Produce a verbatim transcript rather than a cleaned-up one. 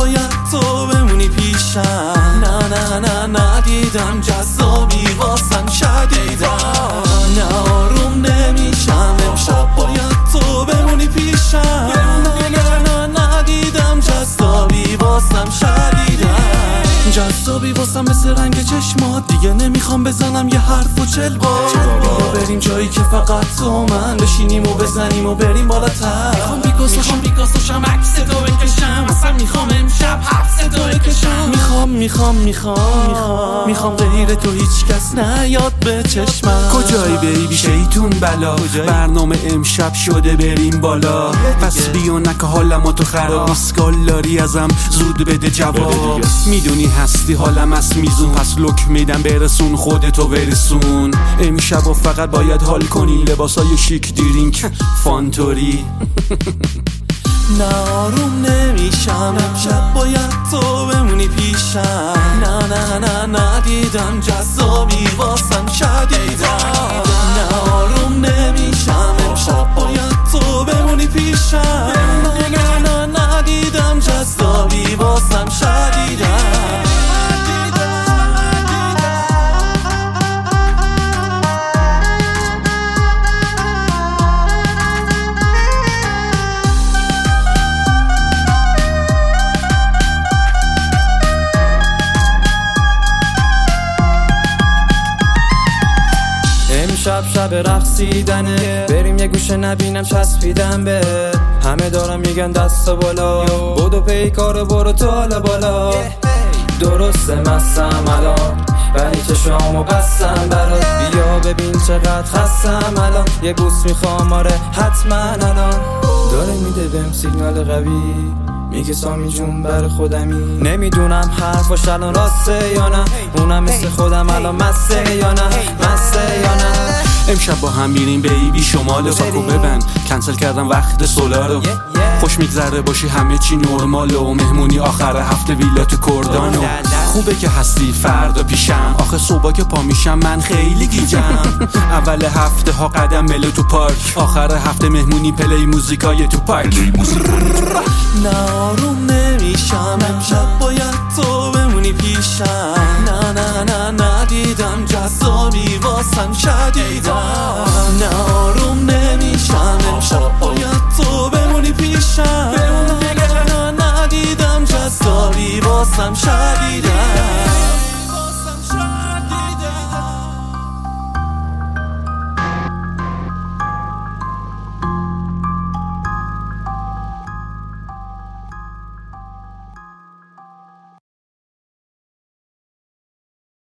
باید تو بمونی پیشم. نه نه نه ندیدم جذابی واسم شدیدم. نه آروم نمیشم امشب باید تو بمونی پیشم. نه نه نه ندیدم جذابی واسم شدیدم. جذابی واسم مثل رنگ چشمات، دیگه نمیخوام بزنم یه حرف و چل بار. بیا بریم جایی که فقط تو من بشینیم و بزنیم و بریم بالاتر. میخوام بیکاس میخوام بیکاسوشم عکس تو بکشم. اصلا میخوام امشب حبس تو بکشم. میخوام میخوام میخوام میخوام غیر تو هیچ کس نیاد به چشمم. کجایی بیبی شیطون بلا، برنامه امشب شده بریم بالا. پس بیا نکه حالم تو خراب، اسکال داری ازم زود بده جواب. میدونی هستی حالم از میزون، پس لک میدم برسون خودتو برسون. امشب و فقط باید حال کنی، لباسای شیک درینک فانتوری. نه آروم نمیشم امشب باید تو بمونی پیشم. نه نه نه ندیدم جذابی واسم شدیدم. نه آروم نمیشم امشب باید تو بمونی پیشم. نه نه نه ندیدم جذابی واسم شدیدم. شب شب رقصیدنه، بریم یه گوشه نبینم چسبیدم به. همه دارم میگن دست بالا، بودو پیکارو برو تو حالا بالا. درسته مستم الان ولی چشامو بستم برات. بیا ببین چقدر خستم الان، یه بوس میخوام آره حتما الان. داره میده بهم سیگنال قوی، میگه سامی جون بر خودمی. نمیدونم حرفاش الان راسته یا نه، اونم مثل خودم الان مسته یا نه، مسته یا نه. امشب با هم میریم بیبی شمال، ساکو ببند کنسل کردم وقت سولارو. خوش میگذره باشی همه چی نرمال و مهمونی آخر هفته ویلا تو کردانو. خوبه که هستی فردا پیشم، آخه صبح که پا میشم من خیلی گیجم. اول هفته ها قدم ملو تو پارک، آخر هفته مهمونی پلی موزیکای تو پارک. نه آروم نمیشم امشب باید تو بمونی پیشم. نه نه نه ندیدم جذابی واسم شدیدم. نه آروم نمیشم امشب باید تو بمونی پیشم. نه نه ندیدم جذابی واسم شدیدم.